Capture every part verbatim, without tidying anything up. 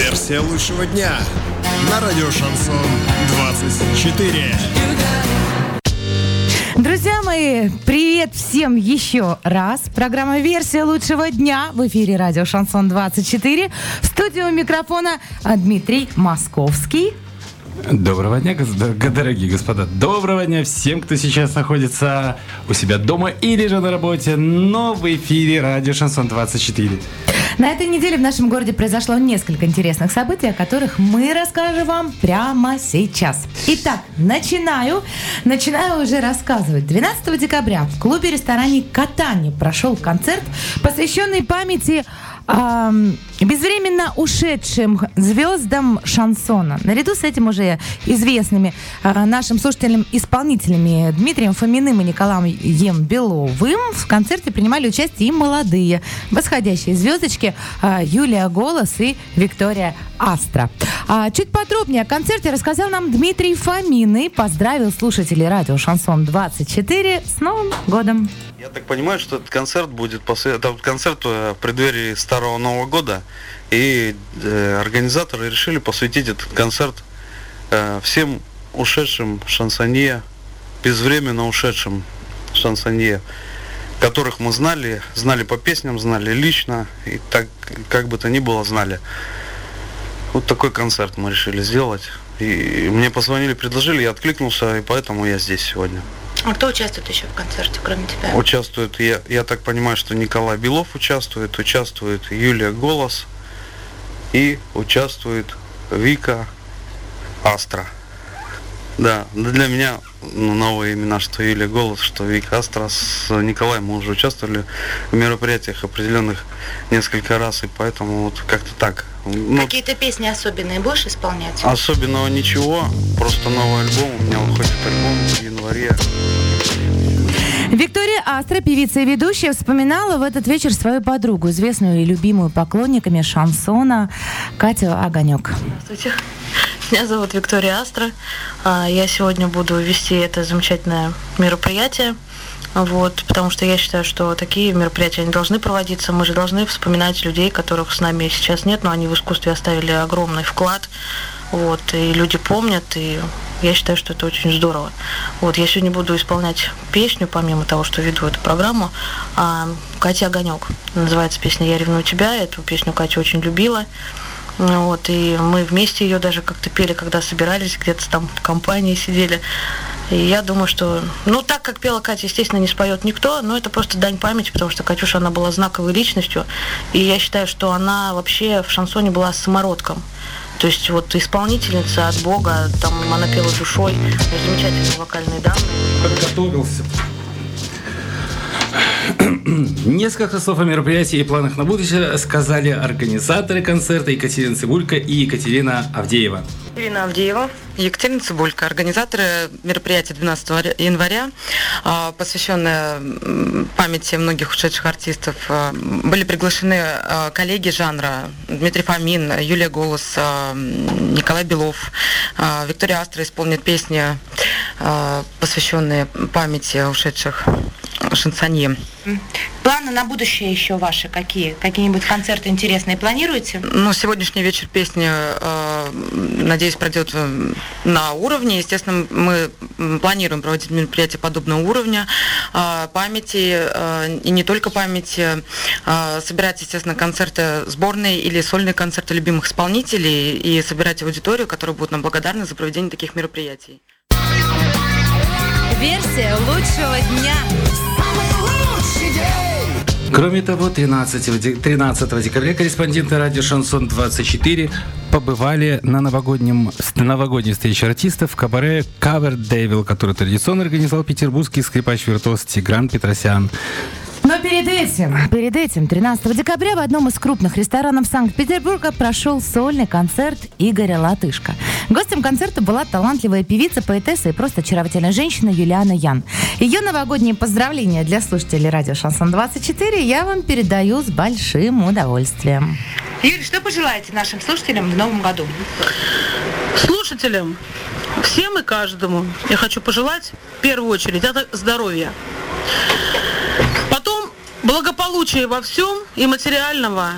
Версия лучшего дня на радио Шансон двадцать четыре. Друзья мои, привет всем еще раз. Программа «Версия лучшего дня» в эфире радио Шансон двадцать четыре. В студии у микрофона Дмитрий Московский. Доброго дня, дорогие господа. Доброго дня всем, кто сейчас находится у себя дома или же на работе, но в эфире радио Шансон двадцать четыре. На этой неделе в нашем городе произошло несколько интересных событий, о которых мы расскажем вам прямо сейчас. Итак, начинаю. Начинаю уже рассказывать. двенадцатого декабря в клубе-ресторане «Катани» прошел концерт, посвященный памяти э, безвременно ушедшим звездам шансона. Наряду с этим уже известными э, нашим слушателям-исполнителями Дмитрием Фоминым и Николаем Беловым в концерте принимали участие и молодые восходящие звездочки э, Юлия Голос и Виктория Астра. А чуть подробнее о концерте рассказал нам Дмитрий Фомин и поздравил слушателей радио Шансон двадцать четыре с Новым годом. Я так понимаю, что этот концерт будет после это концерт в преддверии Старого Нового года, и э, организаторы решили посвятить этот концерт э, всем ушедшим шансонье, безвременно ушедшим шансонье, которых мы знали, знали по песням, знали лично, и так, как бы то ни было, знали. Вот такой концерт мы решили сделать. И мне позвонили, предложили, я откликнулся, и поэтому я здесь сегодня. А кто участвует еще в концерте, кроме тебя? Участвует, я, я так понимаю, что Николай Белов участвует, участвует Юлия Голос и участвует Вика Астра. Да, для меня ну, новые имена, что Юлия Голос, что Вика Астра. С Николаем мы уже участвовали в мероприятиях определенных несколько раз, и поэтому вот как-то так. Ну, какие-то песни особенные будешь исполнять? Особенного ничего, просто новый альбом. У меня выходит альбом в январе. Виктория Астра, певица и ведущая, вспоминала в этот вечер свою подругу, известную и любимую поклонниками шансона Катю Огонек. Здравствуйте. Меня зовут Виктория Астра. Я сегодня буду вести это замечательное мероприятие. Вот, потому что я считаю, что такие мероприятия не должны проводиться. Мы же должны вспоминать людей, которых с нами сейчас нет, но они в искусстве оставили огромный вклад. Вот, и люди помнят, и я считаю, что это очень здорово. Вот, я сегодня буду исполнять песню, помимо того, что веду эту программу, «Катя Огонек». Называется песня «Я ревную тебя». Эту песню Катя очень любила. Вот, и мы вместе ее даже как-то пели, когда собирались, где-то там в компании сидели. И я думаю, что, ну, так как пела Катя, естественно, не споет никто, но это просто дань памяти, потому что Катюша, она была знаковой личностью, и я считаю, что она вообще в шансоне была самородком. То есть вот исполнительница от Бога, там она пела душой, замечательные вокальные данные. Подготовился. Несколько слов о мероприятии и планах на будущее сказали организаторы концерта Екатерина Цибулько и Екатерина Авдеева. Екатерина Авдеева, Екатерина Цибулько, организаторы мероприятия двенадцатого января, посвященное памяти многих ушедших артистов. Были приглашены коллеги жанра: Дмитрий Фомин, Юлия Голос, Николай Белов. Виктория Астра исполнит песни, посвященные памяти ушедших шансонье. Планы на будущее еще ваши какие? Какие-нибудь концерты интересные планируете? Ну, сегодняшний вечер песни, э, надеюсь, пройдет на уровне. Естественно, мы планируем проводить мероприятия подобного уровня, э, памяти, э, и не только памяти. Э, собирать, естественно, концерты сборные или сольные концерты любимых исполнителей и собирать аудиторию, которая будет нам благодарна за проведение таких мероприятий. Версия лучшего дня. Кроме того, тринадцатого декабря корреспонденты радио Шансон двадцать четыре побывали на новогоднем, на новогодней встрече артистов в кабаре Cover Devil, который традиционно организовал петербургский скрипач-виртуоз Тигран Петросян. Но перед этим, перед этим, тринадцатого декабря в одном из крупных ресторанов Санкт-Петербурга прошел сольный концерт Игоря Латышко. Гостем концерта была талантливая певица, поэтесса и просто очаровательная женщина Юлиана Ян. Ее новогодние поздравления для слушателей радио Шансон двадцать четыре я вам передаю с большим удовольствием. Юль, что пожелаете нашим слушателям в новом году? Слушателям, всем и каждому я хочу пожелать в первую очередь это здоровья. Потом благополучия во всем, и материального,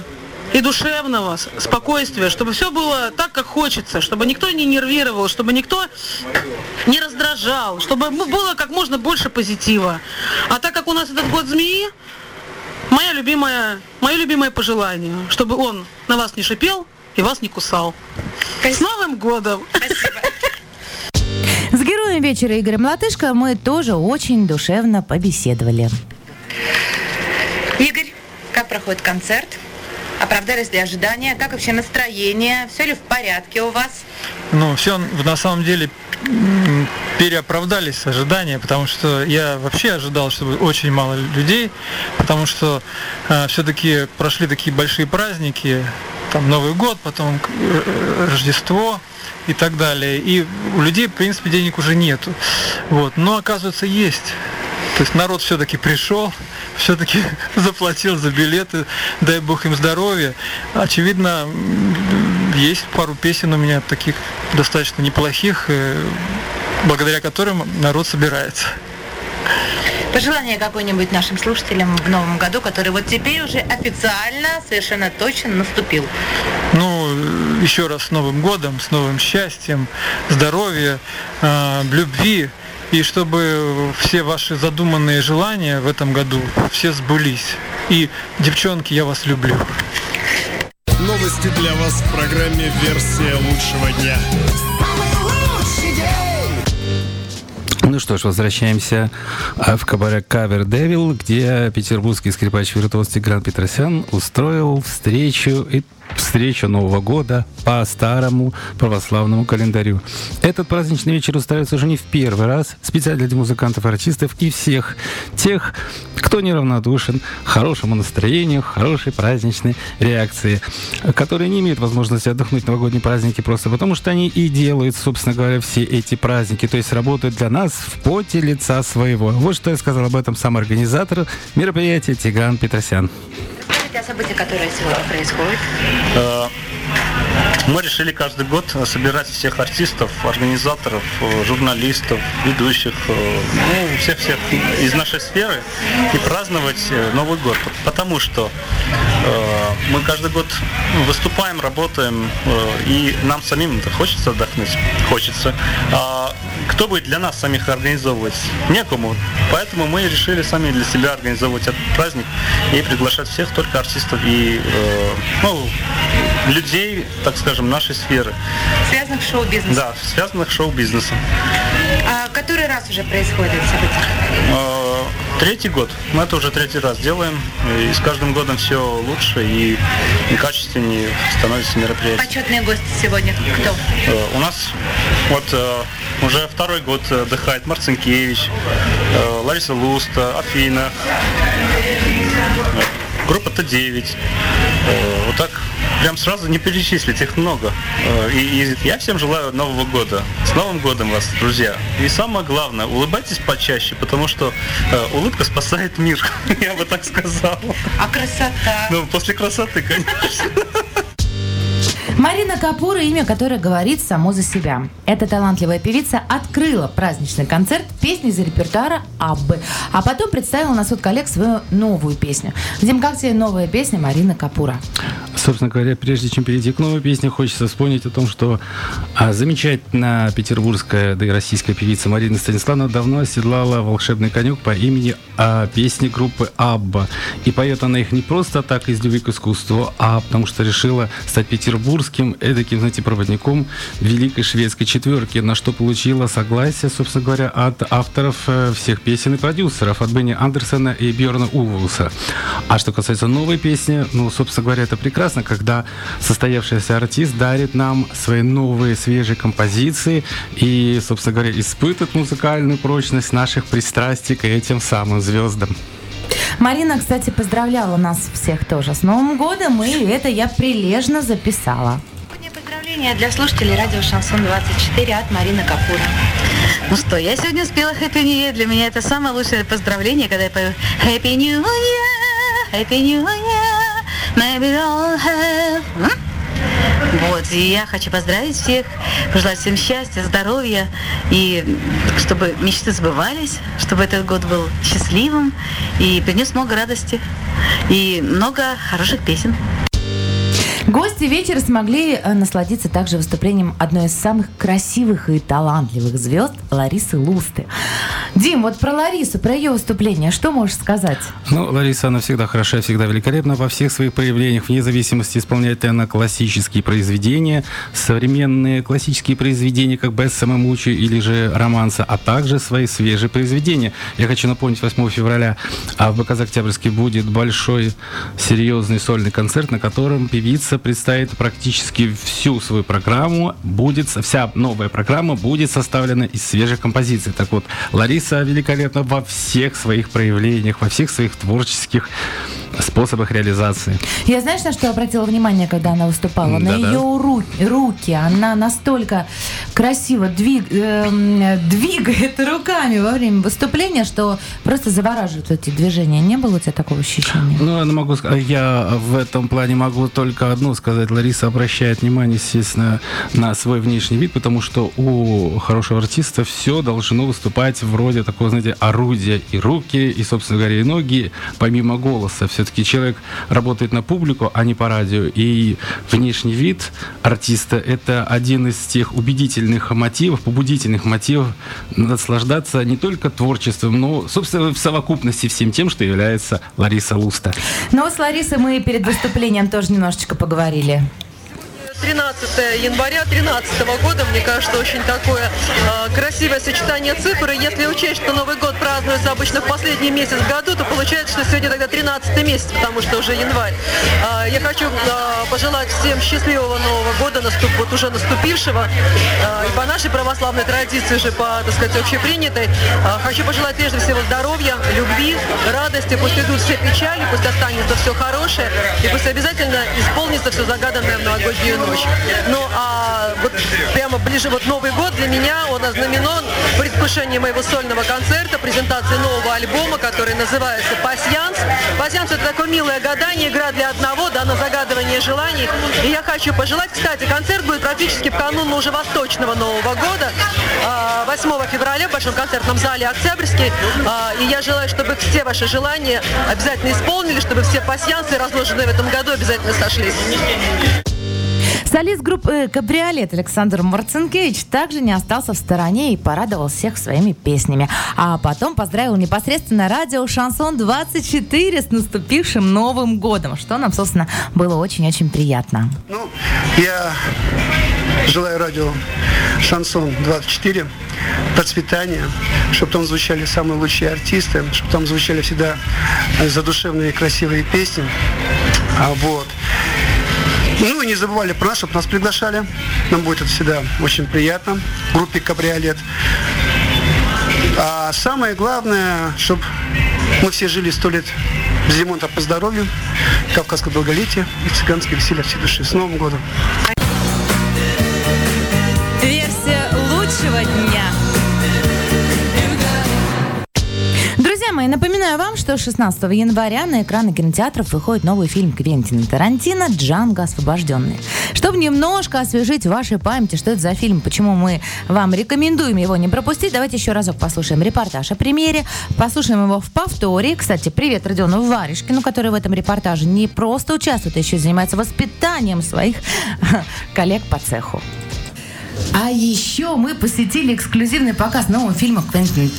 и душевного спокойствия, чтобы все было так, как хочется, чтобы никто не нервировал, чтобы никто не раздражал, чтобы было как можно больше позитива. А так как у нас этот год змеи, моя любимая, мое любимое пожелание, чтобы он на вас не шипел и вас не кусал. С Новым годом! Спасибо. С героем вечера Игорем Латышко мы тоже очень душевно побеседовали. Игорь, как проходит концерт? Оправдались ли ожидания? Как вообще настроение? Все ли в порядке у вас? Ну, все на самом деле переоправдались ожидания, потому что я вообще ожидал, что будет очень мало людей, потому что э, все-таки прошли такие большие праздники, там Новый год, потом Рождество и так далее. И у людей, в принципе, денег уже нету. Вот. Но, оказывается, есть. То есть народ все-таки пришел, все-таки заплатил за билеты, дай бог им здоровья. Очевидно, есть пару песен у меня таких достаточно неплохих, благодаря которым народ собирается. Пожелание какое-нибудь нашим слушателям в новом году, который вот теперь уже официально, совершенно точно наступил. Ну, еще раз с Новым годом, с новым счастьем, здоровья, э, любви. И чтобы все ваши задуманные желания в этом году все сбылись. И, девчонки, я вас люблю. Новости для вас в программе «Версия лучшего дня». Ну что ж, возвращаемся в кабаре Cover Devil, где петербургский скрипач-виртуоз Тигран Петросян устроил встречу и встречу Нового года по старому православному календарю. Этот праздничный вечер устраивается уже не в первый раз, специально для музыкантов, артистов и всех тех, кто неравнодушен хорошему настроению, хорошей праздничной реакции, которые не имеют возможности отдохнуть в новогодние праздники просто потому, что они и делают, собственно говоря, все эти праздники, то есть работают для нас в поте лица своего. Вот что я сказал об этом сам организатор мероприятия Тигран Петросян. Расскажите о событии, которое сегодня происходит. Мы решили каждый год собирать всех артистов, организаторов, журналистов, ведущих, ну, всех-всех из нашей сферы и праздновать Новый год. Потому что э, мы каждый год выступаем, работаем, э, и нам самим хочется отдохнуть, хочется. А кто будет для нас самих организовывать? Некому. Поэтому мы решили сами для себя организовывать этот праздник и приглашать всех, только артистов и э, ну, людей, так скажем, нашей сферы. Связанных с шоу-бизнесом? Да, связанных с шоу-бизнесом. А который раз уже происходит это событие? Э, третий год. Мы это уже третий раз делаем. И с каждым годом все лучше и, и качественнее становится мероприятие. Почетные гости сегодня кто? Э, у нас вот э, уже второй год отдыхает Марцинкевич, э, Лариса Луста, Афина, э, группа Т девять. Э, вот так прям сразу не перечислить, их много. Э, и, и я всем желаю Нового года. С Новым годом вас, друзья. И самое главное, улыбайтесь почаще, потому что э, улыбка спасает мир. Я бы так сказал. А красота? Ну, после красоты, конечно. Марина Капура, имя которой говорит само за себя. Эта талантливая певица открыла праздничный концерт песни из репертуара Аббы, а потом представила на суд коллег свою новую песню. Дим, как тебе новая песня Марина Капура? Собственно говоря, прежде чем перейти к новой песне, хочется вспомнить о том, что а, замечательная петербургская, да и российская певица Марина Станиславовна давно оседлала волшебный конек по имени а, песни группы Абба. И поет она их не просто так из любви к искусству, а потому что решила стать петербургским, эдаким, знаете, проводником великой шведской четверки, на что получила согласие, собственно говоря, от авторов всех песен и продюсеров, от Бенни Андерсона и Бьорна Улвуса. А что касается новой песни, ну, собственно говоря, это прекрасно, когда состоявшийся артист дарит нам свои новые свежие композиции и, собственно говоря, испытывает музыкальную прочность наших пристрастий к этим самым звездам. Марина, кстати, поздравляла нас всех тоже с Новым годом, и это я прилежно записала. Поздравления для слушателей радио Шансон двадцать четыре от Марины Капура. Ну что, я сегодня спела Happy New Year. Для меня это самое лучшее поздравление, когда я пою Happy New Year, Happy New Year, maybe all have... М? Вот, и я хочу поздравить всех, пожелать всем счастья, здоровья, и чтобы мечты сбывались, чтобы этот год был счастливым и принес много радости и много хороших песен. Гости вечера смогли э, насладиться также выступлением одной из самых красивых и талантливых звезд Ларисы Лусты. Дим, вот про Ларису, про ее выступление, что можешь сказать? Ну, Лариса, она всегда хороша, всегда великолепна во всех своих проявлениях, вне зависимости, исполняет ли она классические произведения, современные классические произведения, как бы самым лучшим, или же романсы, а также свои свежие произведения. Я хочу напомнить, восьмого февраля в БКЗ «Октябрьский» будет большой, серьезный сольный концерт, на котором певица представит практически всю свою программу. Будет, вся новая программа будет составлена из свежих композиций. Так вот, Лариса великолепна во всех своих проявлениях, во всех своих творческих способах реализации. Я, знаешь, на что обратила внимание, когда она выступала? Да-да. На ее ру- руки. Она настолько красиво двиг- э- двигает руками во время выступления, что просто завораживают эти движения. Не было у тебя такого ощущения? Ну, я могу сказать, я в этом плане могу только одно сказать. Лариса обращает внимание, естественно, на свой внешний вид, потому что у хорошего артиста все должно выступать вроде такого, знаете, орудия и руки, и, собственно говоря, и ноги, помимо голоса. Все-таки человек работает на публику, а не по радио. И внешний вид артиста – это один из тех убедительных мотивов, побудительных мотивов наслаждаться не только творчеством, но, собственно, в совокупности всем тем, что является Лариса Луста. Ну, с Ларисой мы перед выступлением тоже немножечко поговорили. тринадцатого января две тысячи тринадцатого года, мне кажется, очень такое э, красивое сочетание цифр. И если учесть, что Новый год празднуется обычно в последний месяц в году, то получается, что сегодня тогда тринадцатый месяц, потому что уже январь. Э, я хочу э, пожелать всем счастливого Нового года, наступ, вот уже наступившего. Э, и по нашей православной традиции, уже по, так сказать, общепринятой, э, хочу пожелать прежде всего здоровья, любви, радости. Пусть идут все печали, пусть останется все хорошее, и пусть обязательно исполнится все загаданное в новогоднюю ночь. Ну, а вот прямо ближе вот Новый год для меня, он ознаменован в предвкушении моего сольного концерта, презентации нового альбома, который называется «Пасьянс». «Пасьянс» — это такое милое гадание, игра для одного, да, на загадывание желаний. И я хочу пожелать, кстати, концерт будет практически в канун уже восточного Нового года, восьмого февраля в Большом концертном зале «Октябрьский». И я желаю, чтобы все ваши желания обязательно исполнили, чтобы все пасьянсы, разложенные в этом году, обязательно сошлись. Солист группы «Кабриолет» Александр Марцинкевич также не остался в стороне и порадовал всех своими песнями. А потом поздравил непосредственно радио «Шансон двадцать четыре» с наступившим Новым годом, что нам, собственно, было очень-очень приятно. Ну, я желаю радио «Шансон двадцать четыре» процветания, чтобы там звучали самые лучшие артисты, чтобы там звучали всегда задушевные красивые песни. А вот. Ну и не забывали про нас, чтобы нас приглашали. Нам будет это всегда очень приятно. В группе «Кабриолет». А самое главное, чтобы мы все жили сто лет без ремонта по здоровью, кавказское долголетие и цыганское веселье всей души. С Новым годом! Версия лучшего дня. Друзья мои, напоминаю вам, что шестнадцатого января на экраны кинотеатров выходит новый фильм Квентина Тарантино «Джанго освобожденный». Чтобы немножко освежить в вашей памяти, что это за фильм, почему мы вам рекомендуем его не пропустить, давайте еще разок послушаем репортаж о премьере, послушаем его в повторе. Кстати, привет Родиону Варежкину, который в этом репортаже не просто участвует, а еще и занимается воспитанием своих коллег по цеху. А еще мы посетили эксклюзивный показ нового фильма Квентина,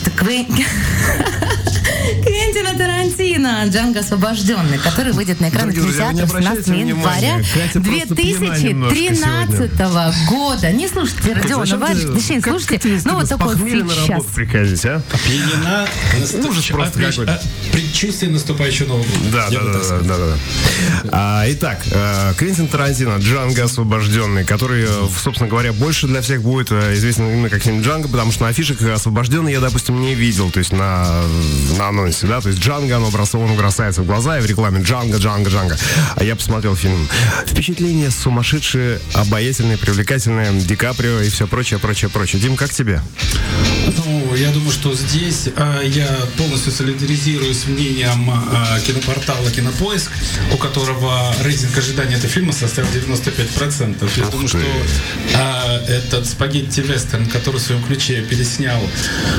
Квентина Тарантино «Джанго освобожденный», который выйдет на экраны кинотеатров семнадцатого января две тысячи тринадцатого года. Не слушайте Родиона Варежкина, точнее, слушайте, ну вот только вот сейчас. Приходите, а? Пьянена, ужас просто какой-то. Предчувствие наступающего Нового года. Да, да, да, да, да. А, итак, Квентин Тарантино «Джанго освобожденный», который, собственно говоря, больше для всех будет известен именно как фильм «Джанго», потому что на афишах «Освобожденный» я, допустим, не видел, то есть на, на анонсе, да, то есть «Джанго», оно бросовано бросается в глаза, и в рекламе «Джанго, Джанго, Джанго». А я посмотрел фильм. Впечатление сумасшедшее, обаятельное, привлекательное, Ди Каприо и все прочее, прочее, прочее. Дим, как тебе? Ну, я думаю, что здесь э, я полностью солидаризируюсь с мнением э, кинопортала «Кинопоиск», у которого рейтинг ожидания этого фильма составил девяносто пять процентов. Я Ах думаю, ты. что э, этот спагетти-вестерн, который в своем ключе переснял э,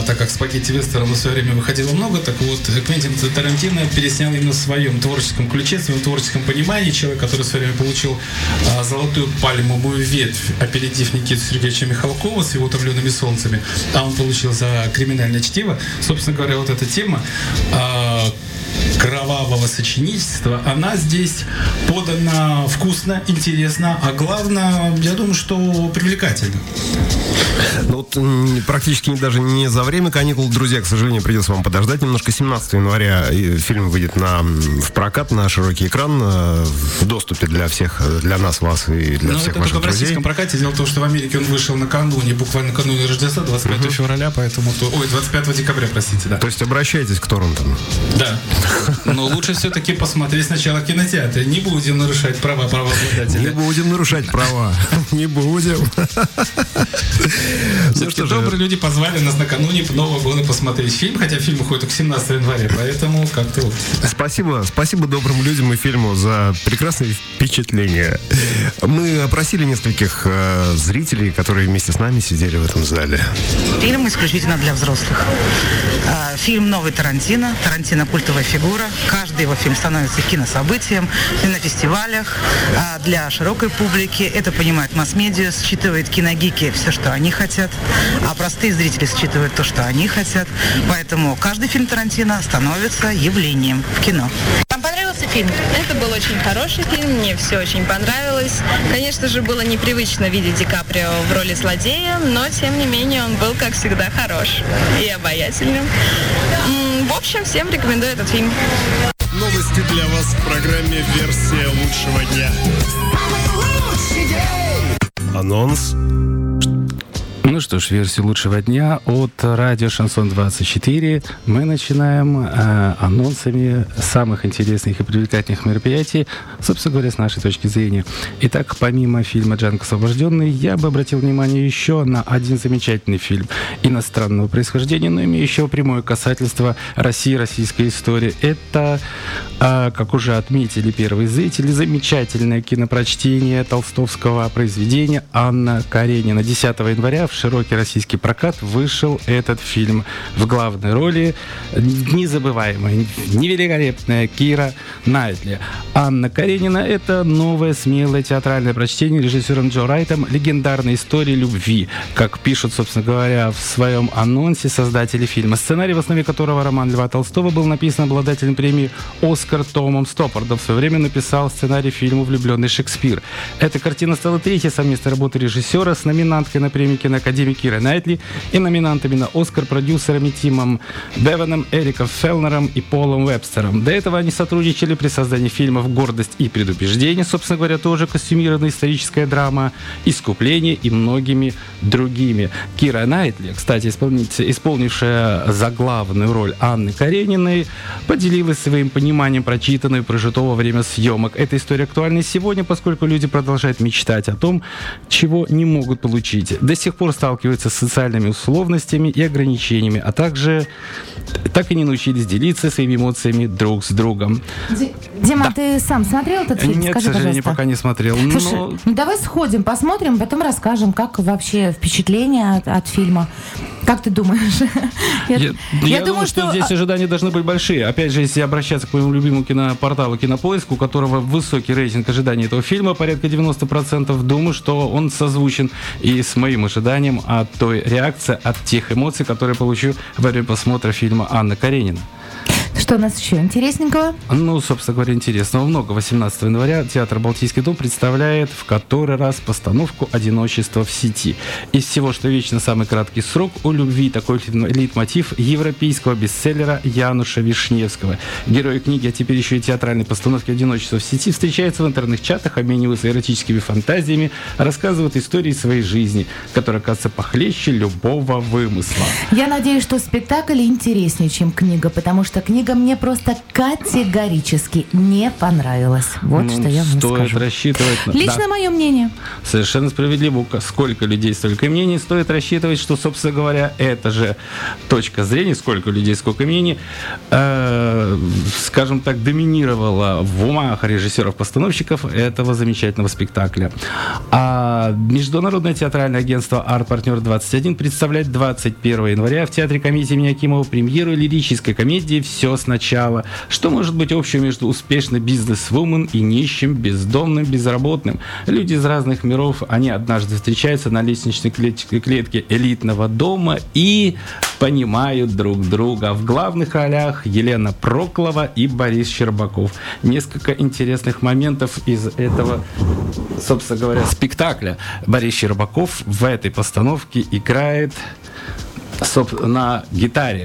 а, так как спагетти вестерна в свое время выходило много, так вот Квентин Тарантино переснял именно в своем творческом ключе, в своем творческом понимании. Человек, который в свое время получил а, золотую пальмовую ветвь, опередив Никиту Сергеевича Михалкова с его «Утомленными солнцами», а он получил за «Криминальное чтиво». Собственно говоря, вот эта тема а, кровавого сочинительства, она здесь подана вкусно, интересно, а главное, я думаю, что привлекательно. Ну вот практически даже не за время каникул, друзья, к сожалению, придется вам подождать немножко. семнадцатого января фильм выйдет на, в прокат на широкий экран, в доступе для всех, для нас, вас и для Но всех это ваших только в друзей. российском прокате. Дело в том, что в Америке он вышел накануне, буквально накануне Рождества, двадцать пятого uh-huh. февраля, поэтому... То, ой, двадцать пятого декабря, простите, да. То есть обращайтесь к торрентам. Да. Но лучше все-таки посмотреть сначала в кинотеатре. Не будем нарушать права правообладателя. Не будем нарушать права. Не будем. Все-таки добрые люди позвали нас накануне Нового года посмотреть фильм, хотя фильм уходит только семнадцатого января, поэтому как-то вот. Спасибо, спасибо добрым людям и фильму за прекрасные впечатления. Мы опросили нескольких э, зрителей, которые вместе с нами сидели в этом зале. Фильм исключительно для взрослых. Фильм новый Тарантино. Тарантино культовая фигура. Каждый его фильм становится кинособытием на фестивалях. Для широкой публики это понимает масс-медиа, считывает киногики все, что они хотят, а простые зрители считывают то, что они хотят. Поэтому каждый фильм Тарантино становится явлением в кино. Вам понравился фильм? Это был очень хороший фильм, мне все очень понравилось. Конечно же, было непривычно видеть Ди Каприо в роли злодея, но, тем не менее, он был, как всегда, хорош и обаятельным. В общем, всем рекомендую этот фильм. Новости для вас в программе «Версия лучшего дня». Анонс. Ну что ж, версию лучшего дня от радио Шансон двадцать четыре мы начинаем э, анонсами самых интересных и привлекательных мероприятий, собственно говоря, с нашей точки зрения. Итак, помимо фильма «Джанго освобожденный», я бы обратил внимание еще на один замечательный фильм иностранного происхождения, но имеющего прямое касательство России, российской истории. Это, э, как уже отметили первые зрители, замечательное кинопрочтение толстовского произведения «Анна Каренина». десятого января в широкий российский прокат вышел этот фильм. В главной роли незабываемая, невеликолепная Кира Найтли. Анна Каренина — это новое смелое театральное прочтение режиссером Джо Райтом легендарной истории любви, как пишут, собственно говоря, в своем анонсе создатели фильма. Сценарий, в основе которого роман Льва Толстого, был написан обладателем премии «Оскар» Томом Стоппардом. В свое время написал сценарий фильму «Влюбленный Шекспир». Эта картина стала третьей совместной работой режиссера с номинанткой на премию киноакадемии Кирой Найтли и номинантами на «Оскар» продюсерами Тимом Беваном, Эриком Фелнером и Полом Вебстером. До этого они сотрудничали при создании фильмов «Гордость и предубеждение», собственно говоря, тоже костюмированная историческая драма, «Искупление» и многими другими. Кира Найтли, кстати, исполнившая заглавную роль Анны Карениной, поделилась своим пониманием прочитанного и прожитого во время съемок. Эта история актуальна и сегодня, поскольку люди продолжают мечтать о том, чего не могут получить. До сих пор сталкиваются с социальными условностями и ограничениями, а также так и не научились делиться своими эмоциями друг с другом. Дима, да. Ты сам смотрел этот фильм? Нет, Скажи, к сожалению, пожалуйста. пока не смотрел. Слушай, но... ну давай сходим, посмотрим, потом расскажем, как вообще впечатление от, от фильма. Как ты думаешь? Я, я, я, я думаю, думаю, что, что здесь ожидания должны быть большие. Опять же, если обращаться к моему любимому кинопорталу «Кинопоиск», у которого высокий рейтинг ожиданий этого фильма, порядка девяносто процентов, думаю, что он созвучен и с моим ожиданием от той реакции, от тех эмоций, которые получу во время просмотра фильма «Анна Каренина». Что у нас еще интересненького? Ну, собственно говоря, интересного много. восемнадцатого января театр «Балтийский дом» представляет в который раз постановку «Одиночество в сети». Из всего, что вечно самый краткий срок, у любви такой лейтмотив европейского бестселлера Януша Вишневского. Герои книги, а теперь еще и театральной постановки «Одиночество в сети» встречаются в интернет-чатах, обмениваются эротическими фантазиями, рассказывают истории своей жизни, которая, кажется, похлеще любого вымысла. Я надеюсь, что спектакль интереснее, чем книга, потому что книга мне просто категорически не понравилась. Вот ну, что я вам стоит скажу. рассчитывать. Лично да. мое мнение. Совершенно справедливо. Сколько людей, столько и мнений. Стоит рассчитывать, что, собственно говоря, это же точка зрения, сколько людей, сколько мнений, э, скажем так, доминировала в умах режиссеров-постановщиков этого замечательного спектакля. А Международное театральное агентство «Арт-партнер двадцать один» представляет двадцать первого января в Театре комедии имени Акимова премьеру лирической комедии «Все сначала». Что может быть общего между успешной бизнес-вумен и нищим, бездомным, безработным? Люди из разных миров, они однажды встречаются на лестничной клетке элитного дома и понимают друг друга. В главных ролях Елена Проклова и Борис Щербаков. Несколько интересных моментов из этого, собственно говоря, спектакля. Борис Щербаков в этой постановке играет на гитаре.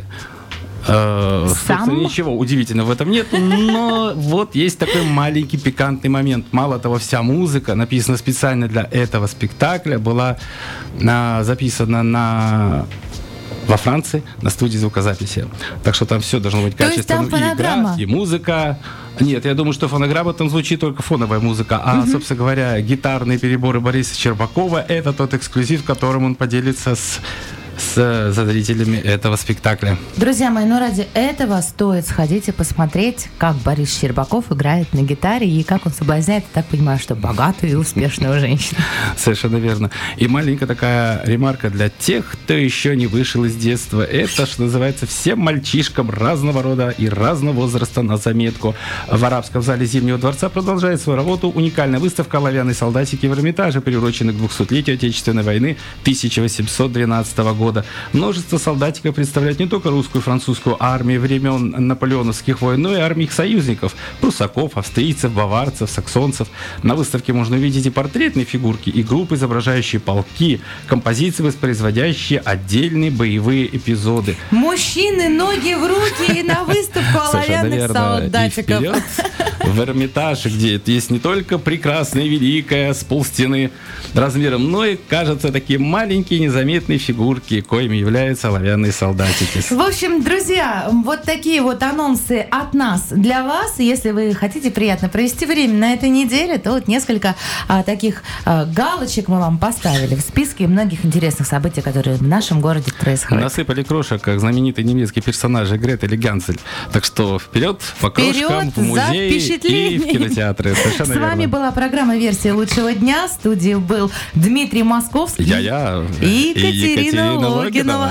Э, собственно, ничего удивительного в этом нет, но вот есть такой маленький пикантный момент. Мало того, вся музыка, написана специально для этого спектакля, была на, записана на... во Франции на студии звукозаписи. Так что там все должно быть качественно. И игра, и музыка. Нет, я думаю, что фонограмма там звучит только фоновая музыка. А, угу. собственно говоря, гитарные переборы Бориса Щербакова — это тот эксклюзив, которым он поделится с с зрителями этого спектакля. Друзья мои, ну ради этого стоит сходить и посмотреть, как Борис Щербаков играет на гитаре и как он соблазняет, я так понимаю, что богатую и успешную женщину. Совершенно верно. И маленькая такая ремарка для тех, кто еще не вышел из детства. Это, что называется, всем мальчишкам разного рода и разного возраста на заметку. В арабском зале Зимнего дворца продолжает свою работу уникальная выставка «Оловянные солдатики» в Эрмитаже, приуроченная к двухсотлетию Отечественной войны тысяча восемьсот двенадцатого года. Множество солдатиков представляют не только русскую и французскую армии времен наполеоновских войн, но и армии их союзников – прусаков, австрийцев, баварцев, саксонцев. На выставке можно увидеть и портретные фигурки, и группы, изображающие полки, композиции, воспроизводящие отдельные боевые эпизоды. Мужчины, ноги в руки и на выставку оловянных солдатиков. И вперед в Эрмитаж, где есть не только прекрасная и великая с полстены размером, но и, кажется, такие маленькие незаметные фигурки, коими являются оловянные солдатики. В общем, друзья, вот такие вот анонсы от нас для вас. Если вы хотите приятно провести время на этой неделе, то вот несколько а, таких а, галочек мы вам поставили в списке многих интересных событий, которые в нашем городе происходят. Насыпали крошек, как знаменитый немецкий персонаж Гретель и Гензель. Так что вперед по крошкам, в музей и в кинотеатры. Совершенно С верно. Вами была программа «Версия лучшего дня». В студии был Дмитрий Московский. Я-я. И Екатерина, Екатерина Логинова.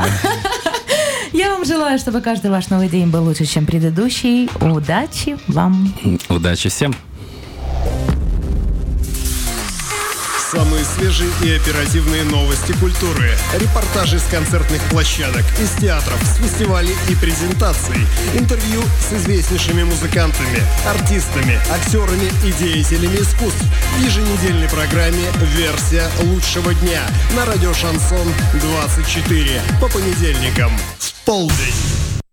Я вам желаю, чтобы каждый ваш новый день был лучше, чем предыдущий. Удачи вам. Удачи всем. Самые свежие и оперативные новости культуры. Репортажи с концертных площадок, из театров, с фестивалей и презентаций. Интервью с известнейшими музыкантами, артистами, актерами и деятелями искусств. В еженедельной программе «Версия лучшего дня» на радио «Шансон двадцать четыре» по понедельникам в полдень.